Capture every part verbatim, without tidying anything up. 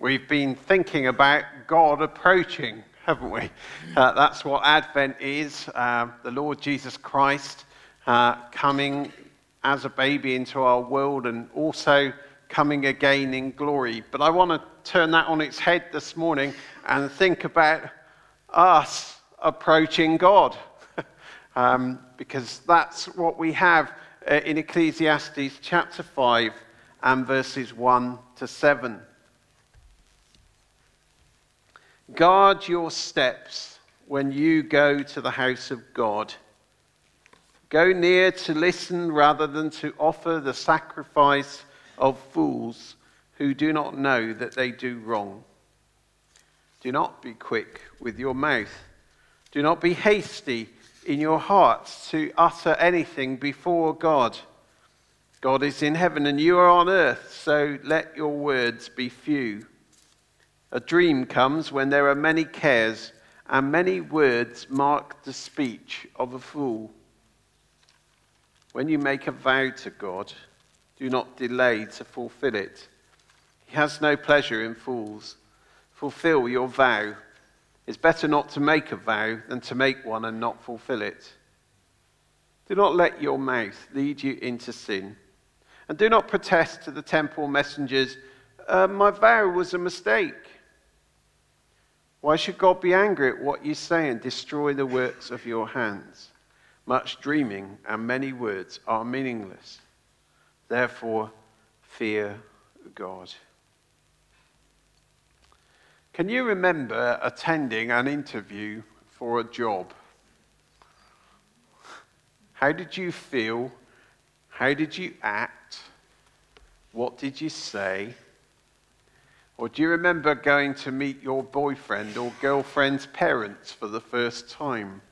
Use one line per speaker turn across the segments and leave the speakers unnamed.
we've been thinking about God approaching, haven't we? Uh, that's what Advent is, uh, the Lord Jesus Christ uh, coming as a baby into our world and also coming again in glory. But I want to turn that on its head this morning and think about us approaching God. um, because that's what we have uh, in Ecclesiastes chapter five and verses one to seven. Guard your steps when you go to the house of God. Go near to listen rather than to offer the sacrifice of fools who do not know that they do wrong. Do not be quick with your mouth. Do not be hasty in your hearts to utter anything before God. God is in heaven and you are on earth, so let your words be few. A dream comes when there are many cares, and many words mark the speech of a fool. When you make a vow to God, do not delay to fulfill it. He has no pleasure in fools. Fulfill your vow. It's better not to make a vow than to make one and not fulfill it. Do not let your mouth lead you into sin. And do not protest to the temple messengers, uh, my vow was a mistake. Why should God be angry at what you say and destroy the works of your hands? Much dreaming and many words are meaningless. Therefore, fear God. Can you remember attending an interview for a job? How did you feel? How did you act? What did you say? Or do you remember going to meet your boyfriend or girlfriend's parents for the first time?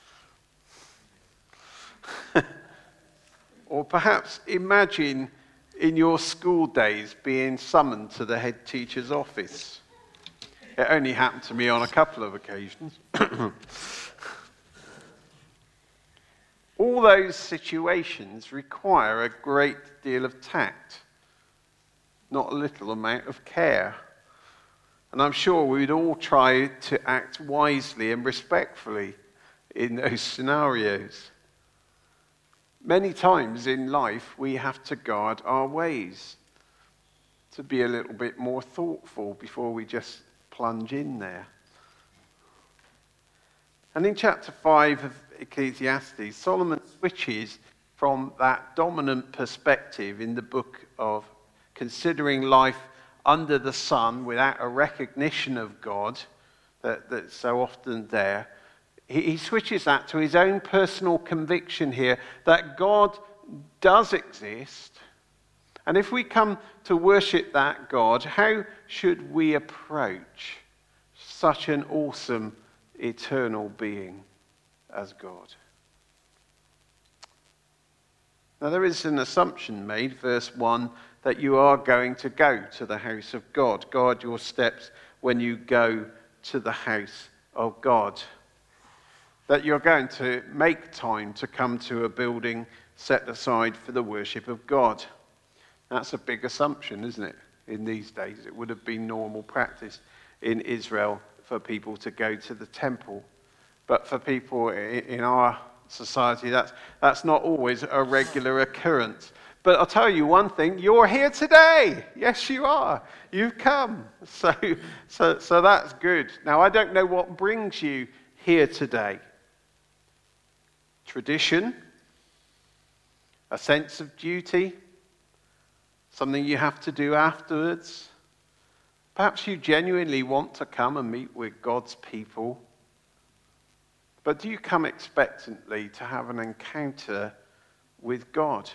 Or perhaps imagine in your school days being summoned to the head teacher's office. It only happened to me on a couple of occasions. All those situations require a great deal of tact, not a little amount of care. And I'm sure we'd all try to act wisely and respectfully in those scenarios. Many times in life, we have to guard our ways, to be a little bit more thoughtful before we just plunge in there. And in chapter five of Ecclesiastes, Solomon switches from that dominant perspective in the book of considering life under the sun without a recognition of God that, that's so often there. He, he switches that to his own personal conviction here that God does exist. And if we come to worship that God, how should we approach such an awesome, eternal being as God? Now there is an assumption made, verse one, that you are going to go to the house of God. Guard your steps when you go to the house of God. That you're going to make time to come to a building set aside for the worship of God. That's a big assumption, isn't it? In these days, it would have been normal practice in Israel for people to go to the temple. But for people in our society, that's, that's not always a regular occurrence. But I'll tell you one thing, you're here today. Yes, you are. You've come. So, so, so that's good. Now, I don't know what brings you here today. Tradition, a sense of duty, something you have to do afterwards. Perhaps you genuinely want to come and meet with God's people. But do you come expectantly to have an encounter with God?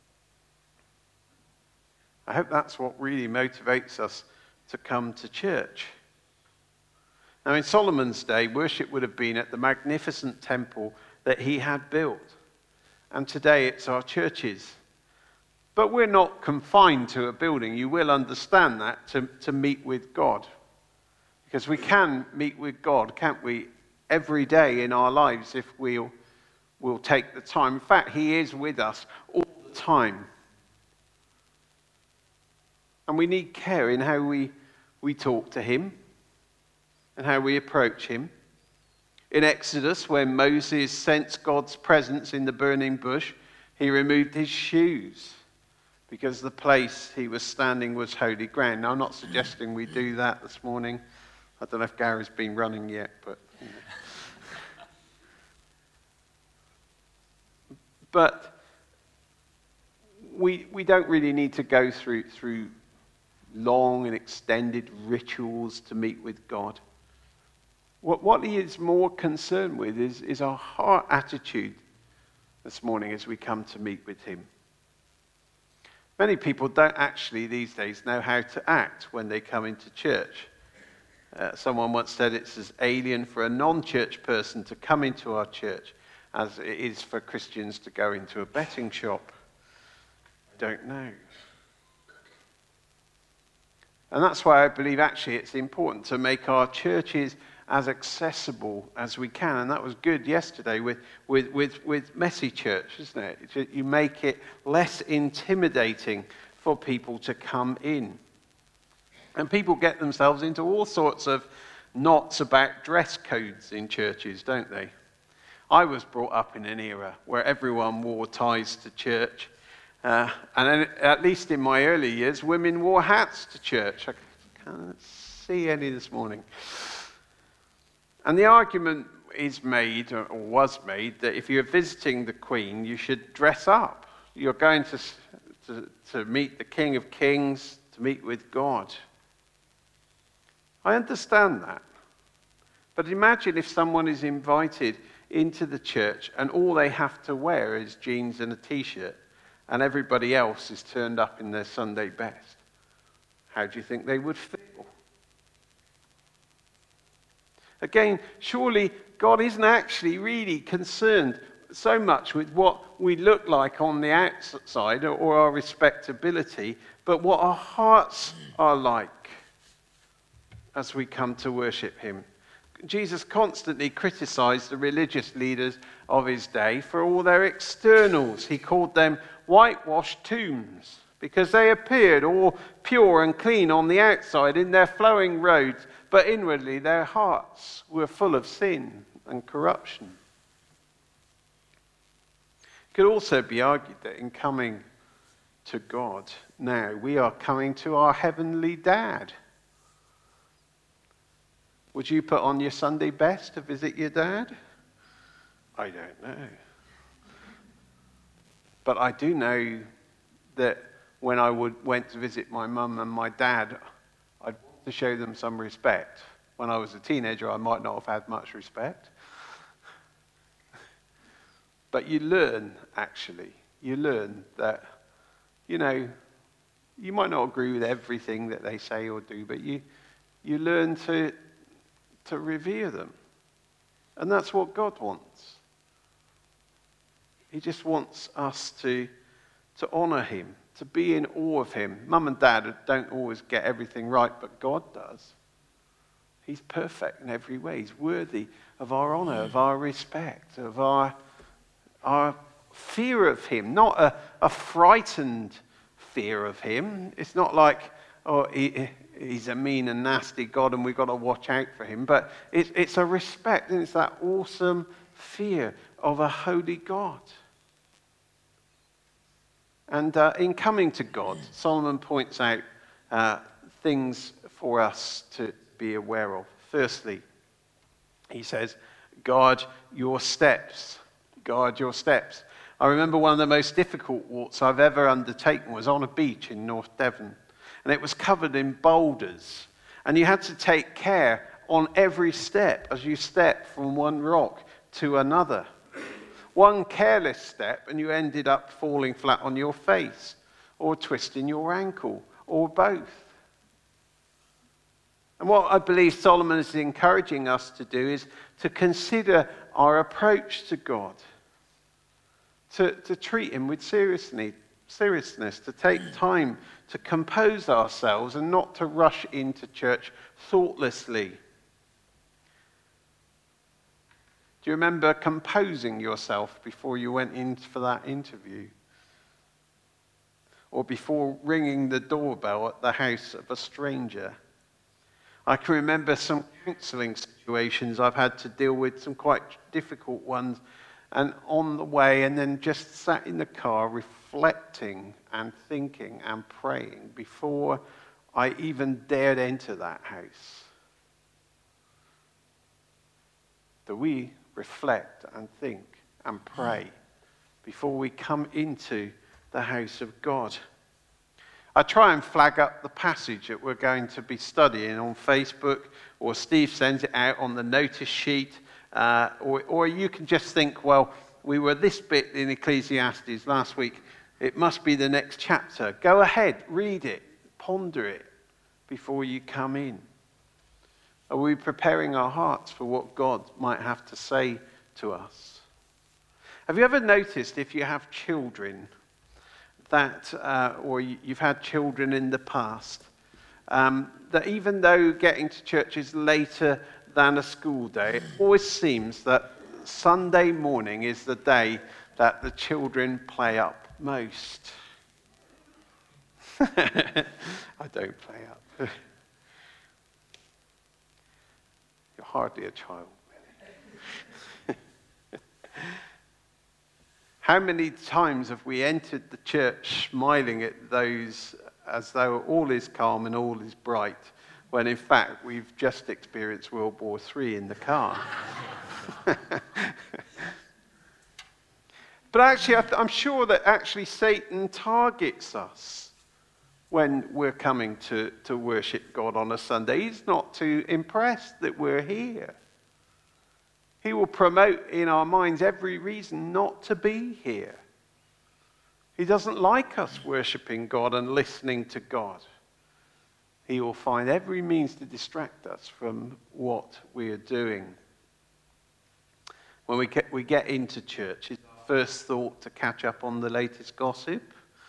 I hope that's what really motivates us to come to church. Now, in Solomon's day, worship would have been at the magnificent temple that he had built. And today it's our churches. But we're not confined to a building. You will understand that, to, to meet with God. Because we can meet with God, can't we, every day in our lives if we'll, we'll take the time. In fact, he is with us all the time. And we need care in how we we talk to him and how we approach him. In Exodus, when Moses sensed God's presence in the burning bush, he removed his shoes because the place he was standing was holy ground. Now, I'm not suggesting we do that this morning. I don't know if Gary's been running yet, but... You know. But we, we don't really need to go through, through long and extended rituals to meet with God. What, what he is more concerned with is, is our heart attitude this morning as we come to meet with him. Many people don't actually these days know how to act when they come into church. Uh, someone once said it's as alien for a non-church person to come into our church as it is for Christians to go into a betting shop. Don't know. And that's why I believe actually it's important to make our churches as accessible as we can. And that was good yesterday with, with, with, with Messy Church, isn't it? You make it less intimidating for people to come in. And people get themselves into all sorts of knots about dress codes in churches, don't they? I was brought up in an era where everyone wore ties to church. Uh, and then, at least in my early years, women wore hats to church. I can't see any this morning. And the argument is made, or was made, that if you're visiting the Queen, you should dress up. You're going to, to, to meet the King of Kings, to meet with God. I understand that. But imagine if someone is invited into the church and all they have to wear is jeans and a t-shirt and everybody else is turned up in their Sunday best. How do you think they would feel? Again, surely God isn't actually really concerned so much with what we look like on the outside or our respectability, but what our hearts are like as we come to worship him. Jesus constantly criticized the religious leaders of his day for all their externals. He called them whitewashed tombs because they appeared all pure and clean on the outside in their flowing robes, but inwardly their hearts were full of sin and corruption. It could also be argued that in coming to God now, we are coming to our heavenly dad. Would you put on your Sunday best to visit your dad? I don't know. But I do know that when I would, went to visit my mum and my dad, I'd want to show them some respect. When I was a teenager, I might not have had much respect. But you learn, actually. You learn that, you know, you might not agree with everything that they say or do, but you, you learn to... to revere them. And that's what God wants. He just wants us to, to honor him, to be in awe of him. Mum and Dad don't always get everything right, but God does. He's perfect in every way. He's worthy of our honor, of our respect, of our, our fear of him. Not a, a frightened fear of him. It's not like, oh, he... he's a mean and nasty God and we've got to watch out for him. But it's, it's a respect and it's that awesome fear of a holy God. And uh, in coming to God, Solomon points out uh, things for us to be aware of. Firstly, he says, guard your steps. Guard your steps. I remember one of the most difficult walks I've ever undertaken was on a beach in North Devon. And it was covered in boulders. And you had to take care on every step as you step from one rock to another. One careless step and you ended up falling flat on your face or twisting your ankle or both. And what I believe Solomon is encouraging us to do is to consider our approach to God. To, to treat him with seriousness, seriousness, to take time to compose ourselves and not to rush into church thoughtlessly. Do you remember composing yourself before you went in for that interview? Or before ringing the doorbell at the house of a stranger? I can remember some counselling situations I've had to deal with, some quite difficult ones, and on the way, and then just sat in the car reflecting and thinking and praying before I even dared enter that house. That we reflect and think and pray before we come into the house of God. I try and flag up the passage that we're going to be studying on Facebook, or Steve sends it out on the notice sheet, uh, or, or you can just think, well, we were this bit in Ecclesiastes last week. It must be the next chapter. Go ahead, read it, ponder it before you come in. Are we preparing our hearts for what God might have to say to us? Have you ever noticed, if you have children, that, uh, or you've had children in the past, um, that even though getting to church is later than a school day, it always seems that Sunday morning is the day that the children play up most. I don't play up. You're hardly a child, really. How many times have we entered the church smiling at those as though all is calm and all is bright, when in fact we've just experienced World War Three in the car? But actually, I'm sure that actually Satan targets us when we're coming to, to worship God on a Sunday. He's not too impressed that we're here. He will promote in our minds every reason not to be here. He doesn't like us worshipping God and listening to God. He will find every means to distract us from what we are doing. When we get, we get into church, is our first thought to catch up on the latest gossip?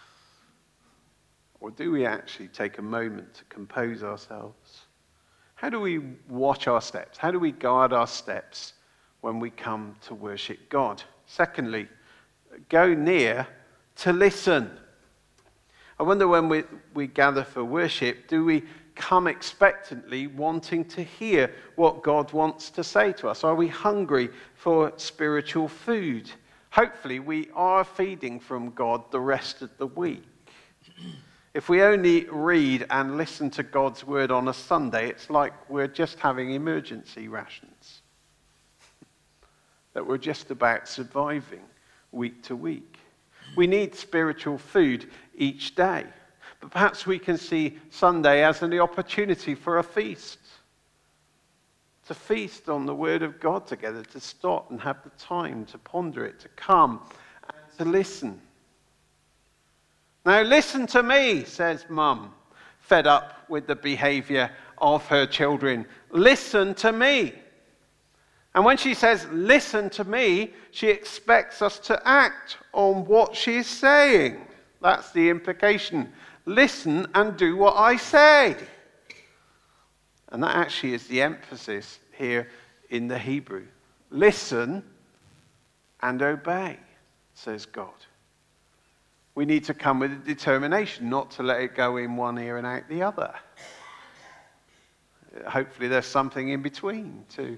Or do we actually take a moment to compose ourselves? How do we watch our steps? How do we guard our steps when we come to worship God? Secondly, go near to listen. I wonder, when we, we gather for worship, do we come expectantly wanting to hear what God wants to say to us? Are we hungry for spiritual food? Hopefully we are feeding from God the rest of the week. If we only read and listen to God's word on a Sunday, it's like we're just having emergency rations. That we're just about surviving week to week. We need spiritual food each day. But perhaps we can see Sunday as an opportunity for a feast. To feast on the word of God together, to stop and have the time to ponder it, to come and to listen. Now listen to me, says Mum, fed up with the behavior of her children. Listen to me. And when she says, listen to me, she expects us to act on what she's saying. That's the implication. Listen and do what I say. And that actually is the emphasis here in the Hebrew. Listen and obey, says God. We need to come with a determination not to let it go in one ear and out the other. Hopefully there's something in between to,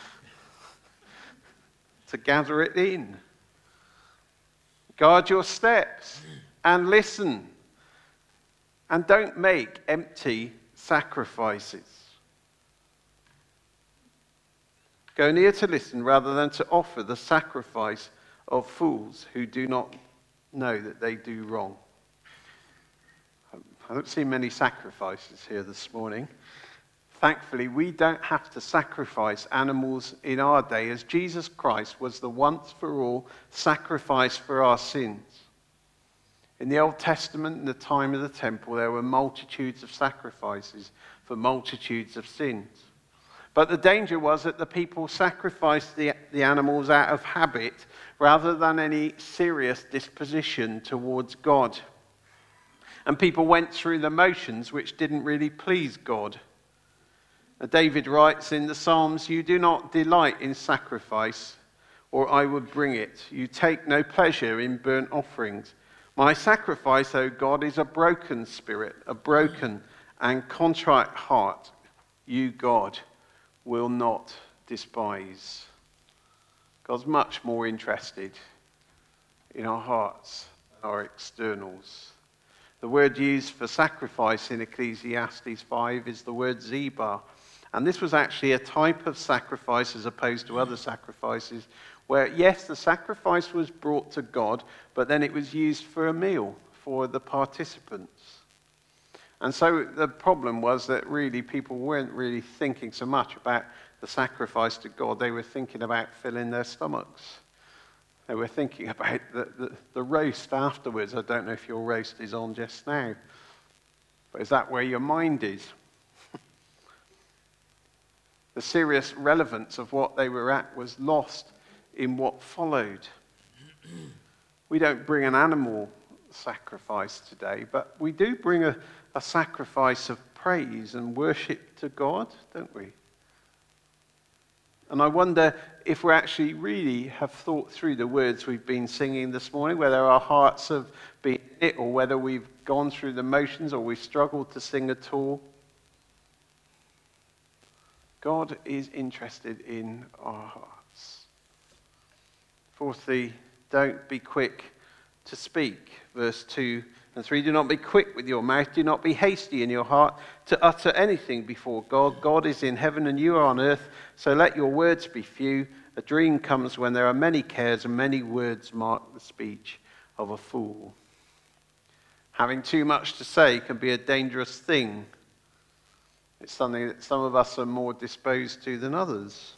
to gather it in. Guard your steps and listen. And don't make empty sacrifices. Go near to listen rather than to offer the sacrifice of fools who do not know that they do wrong. I don't see many sacrifices here this morning. Thankfully, we don't have to sacrifice animals in our day, as Jesus Christ was the once-for-all sacrifice for our sins. In the Old Testament, in the time of the temple, there were multitudes of sacrifices for multitudes of sins. But the danger was that the people sacrificed the, the animals out of habit rather than any serious disposition towards God. And people went through the motions which didn't really please God. David writes in the Psalms, "You do not delight in sacrifice, or I would bring it. You take no pleasure in burnt offerings. My sacrifice, O God, is a broken spirit, a broken and contrite heart. you, God, will not despise. God's much more interested in our hearts than our externals. The word used for sacrifice in Ecclesiastes five is the word zebah. And this was actually a type of sacrifice as opposed to other sacrifices where, yes, the sacrifice was brought to God, but then it was used for a meal for the participants. And so the problem was that really people weren't really thinking so much about the sacrifice to God. They were thinking about filling their stomachs. They were thinking about the, the, the roast afterwards. I don't know if your roast is on just now, but is that where your mind is? The serious relevance of what they were at was lost in what followed. We don't bring an animal sacrifice today, but we do bring a, a sacrifice of praise and worship to God, don't we? And I wonder if we actually really have thought through the words we've been singing this morning, whether our hearts have been in it or whether we've gone through the motions or we've struggled to sing at all. God is interested in our hearts. Fourthly, don't be quick to speak. Verse two and three, do not be quick with your mouth, do not be hasty in your heart to utter anything before God. God is in heaven and you are on earth, so let your words be few. A dream comes when there are many cares and many words mark the speech of a fool. Having too much to say can be a dangerous thing. It's something that some of us are more disposed to than others.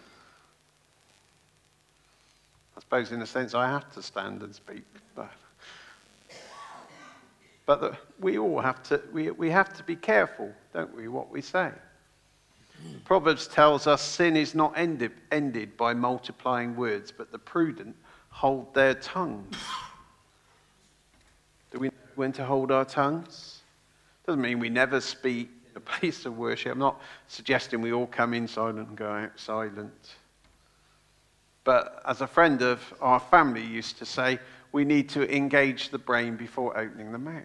I suppose in a sense I have to stand and speak, but But the, we all have to, we, we have to be careful, don't we, what we say. Proverbs tells us sin is not ended, ended by multiplying words, but the prudent hold their tongues. Do we know when to hold our tongues? Doesn't mean we never speak in a place of worship. I'm not suggesting we all come in silent and go out silent. But as a friend of our family used to say, we need to engage the brain before opening the mouth.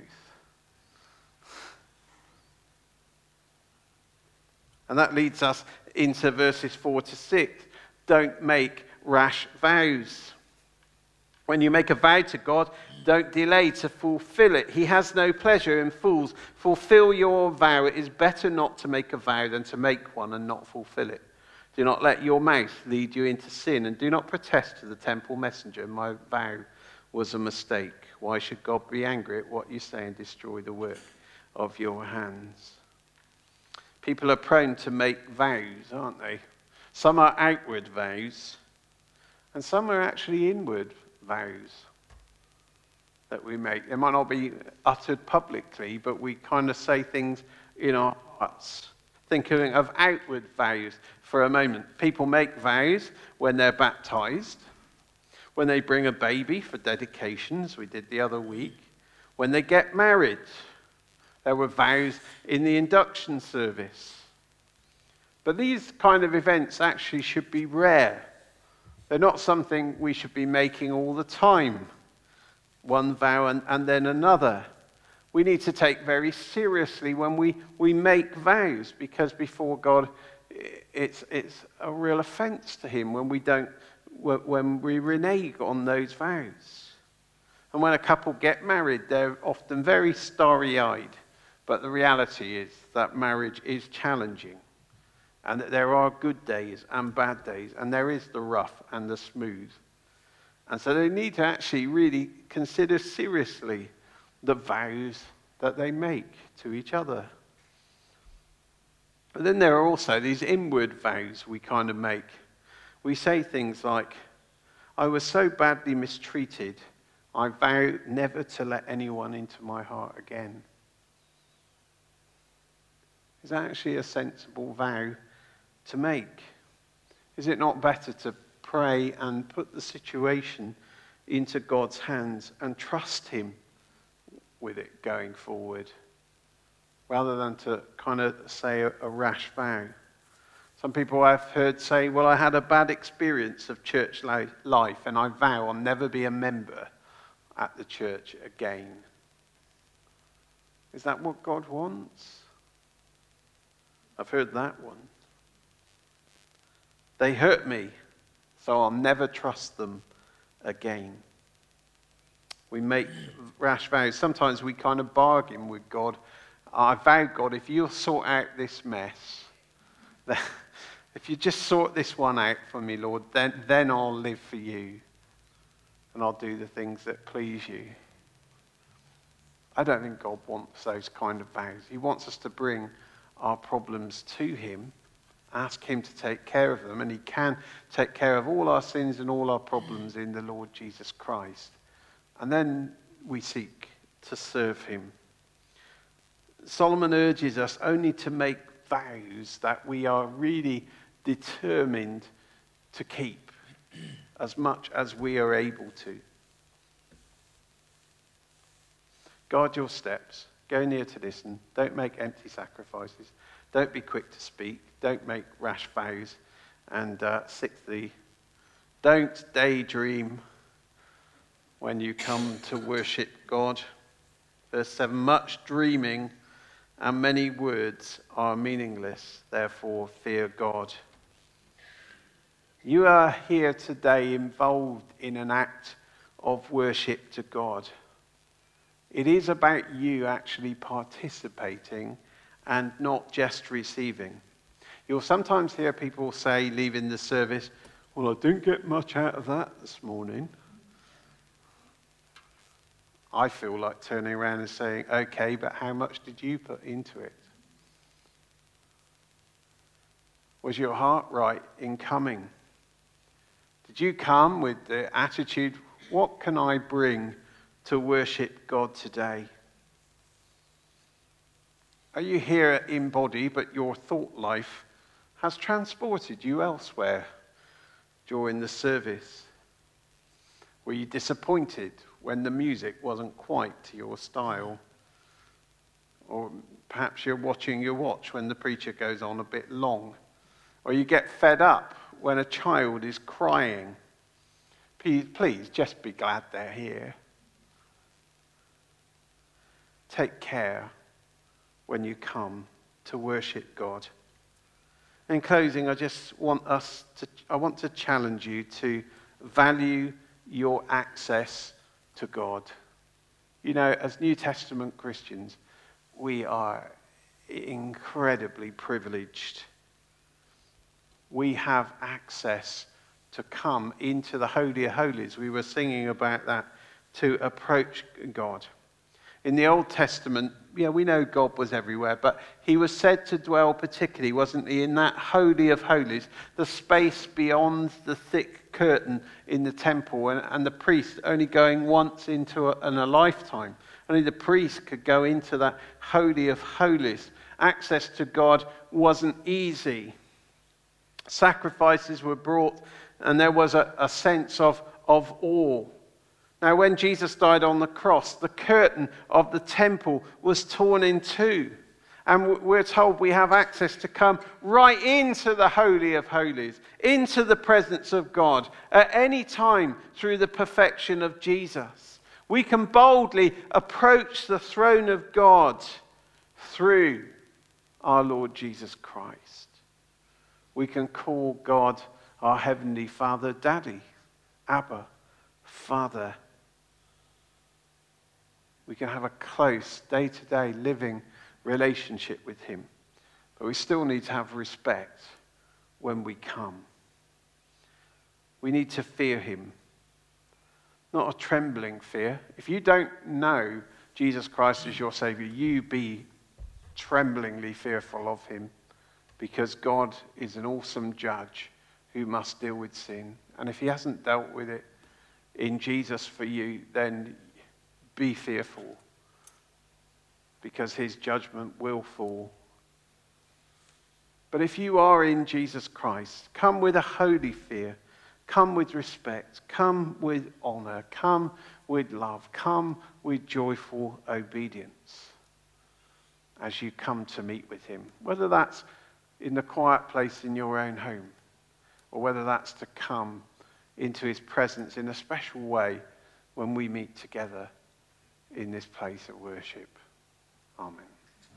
And that leads us into verses four to six. Don't make rash vows. When you make a vow to God, don't delay to fulfill it. He has no pleasure in fools. Fulfill your vow. It is better not to make a vow than to make one and not fulfill it. Do not let your mouth lead you into sin, and do not protest to the temple messenger, my vow was a mistake. Why should God be angry at what you say and destroy the work of your hands? People are prone to make vows, aren't they? Some are outward vows, and some are actually inward vows that we make. They might not be uttered publicly, but we kind of say things in our hearts. Thinking of outward vows for a moment. People make vows when they're baptized, when they bring a baby for dedication, as we did the other week, when they get married. There were vows in the induction service. But these kind of events actually should be rare. They're not something we should be making all the time. One vow and, and then another. We need to take very seriously when we, we make vows, because before God, it's, it's a real offense to him when we don't, when we renege on those vows. And when a couple get married, they're often very starry-eyed. But the reality is that marriage is challenging, and that there are good days and bad days, and there is the rough and the smooth. And so they need to actually really consider seriously the vows that they make to each other. But then there are also these inward vows we kind of make. We say things like, I was so badly mistreated, I vow never to let anyone into my heart again. Is that actually a sensible vow to make? Is it not better to pray and put the situation into God's hands and trust him with it going forward, rather than to kind of say a, a rash vow? Some people I've heard say, well, I had a bad experience of church life and I vow I'll never be a member at the church again. Is that what God wants? I've heard that one. They hurt me, so I'll never trust them again. We make rash vows. Sometimes we kind of bargain with God. I vow, God, if you'll sort out this mess, then, if you just sort this one out for me, Lord, then, then I'll live for you. And I'll do the things that please you. I don't think God wants those kind of vows. He wants us to bring our problems to him, ask him to take care of them, and he can take care of all our sins and all our problems in the Lord Jesus Christ. And then we seek to serve him. Solomon urges us only to make vows that we are really determined to keep as much as we are able to. Guard your steps. Go near to listen. Don't make empty sacrifices. Don't be quick to speak. Don't make rash vows. And uh, sixthly, don't daydream when you come to worship God. Verse seven, much dreaming and many words are meaningless. Therefore, fear God. You are here today involved in an act of worship to God. It is about you actually participating and not just receiving. You'll sometimes hear people say, leaving the service, well, I didn't get much out of that this morning. I feel like turning around and saying, okay, but how much did you put into it? Was your heart right in coming? Did you come with the attitude, what can I bring to worship God today? Are you here in body, but your thought life has transported you elsewhere during the service? Were you disappointed when the music wasn't quite to your style? Or perhaps you're watching your watch when the preacher goes on a bit long. Or you get fed up when a child is crying. Please, please just be glad they're here. Take care when you come to worship God. In closing, I just want us to, I want to challenge you to value your access to God. You know, as New Testament Christians, we are incredibly privileged. We have access to come into the Holy of Holies. We were singing about that, to approach God. In the Old Testament, yeah, we know God was everywhere, but he was said to dwell particularly, wasn't he, in that Holy of Holies, the space beyond the thick curtain in the temple, and, and the priest only going once into a, in a lifetime. Only the priest could go into that Holy of Holies. Access to God wasn't easy. Sacrifices were brought, and there was a, a sense of, of awe. Now, when Jesus died on the cross, the curtain of the temple was torn in two. And we're told we have access to come right into the Holy of Holies, into the presence of God at any time through the perfection of Jesus. We can boldly approach the throne of God through our Lord Jesus Christ. We can call God our Heavenly Father, Daddy, Abba, Father. We can have a close, day-to-day living relationship with him. But we still need to have respect when we come. We need to fear him. Not a trembling fear. If you don't know Jesus Christ as your Savior, you be tremblingly fearful of him, because God is an awesome judge who must deal with sin. And if he hasn't dealt with it in Jesus for you, then be fearful, because his judgment will fall. But if you are in Jesus Christ, come with a holy fear, come with respect, come with honor, come with love, come with joyful obedience as you come to meet with him, whether that's in the quiet place in your own home, or whether that's to come into his presence in a special way when we meet together in this place of worship. Amen.